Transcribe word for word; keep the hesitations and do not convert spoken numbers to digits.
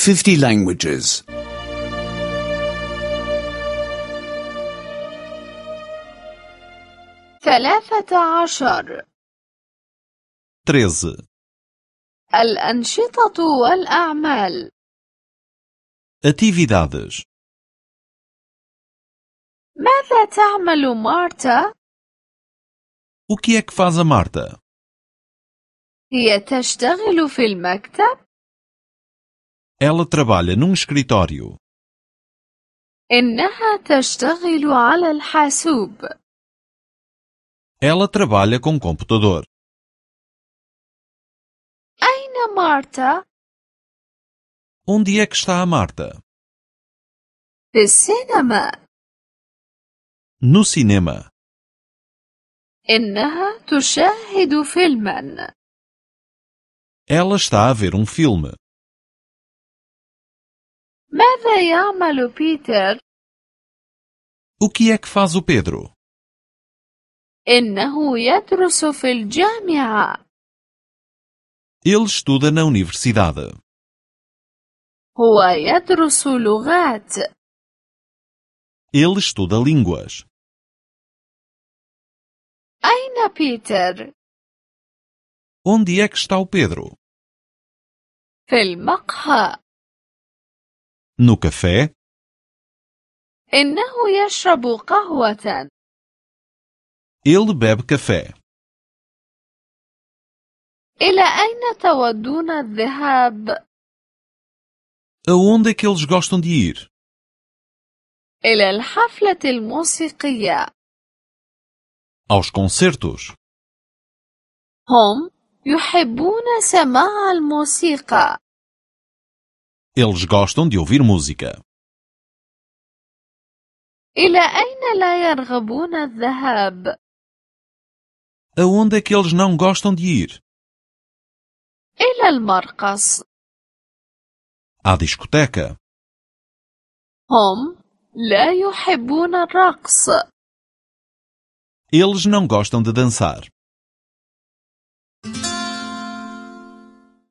fifty languages. ثلاثة عشر. treze. الأنشطة والأعمال. Atividades. ماذا تعمل مارتا؟ O que é que faz a Marta? هي تشتغل في المكتب؟ Ela trabalha num escritório. إنها تشتغل على الحاسوب. Ela trabalha com computador. أين مارتا؟ Onde é que está a Marta? في السينما. No cinema. إنها تشاهد فيلما. Ela está a ver um filme. ماذا يعمل بيتر؟ O que é que faz o Pedro? إنه يدرس في الجامعة. Ele estuda na universidade. هو يدرس لغات. Ele estuda línguas. أين بيتر؟ Onde é que está o Pedro? في المقهى. No café? إنه يشرب قهوة. Ele bebe café. إلى أين تودون الذهاب؟ Aonde é que eles gostam de ir? إلى الحفلة الموسيقية. Aos concertos. هم يحبون سماع الموسيقى. Eles gostam de ouvir música. إلى أين لا يرغبون الذهاب؟ Aonde é que eles não gostam de ir? إلى المرقص. À discoteca. هم لا يحبون الرقص. Eles não gostam de dançar.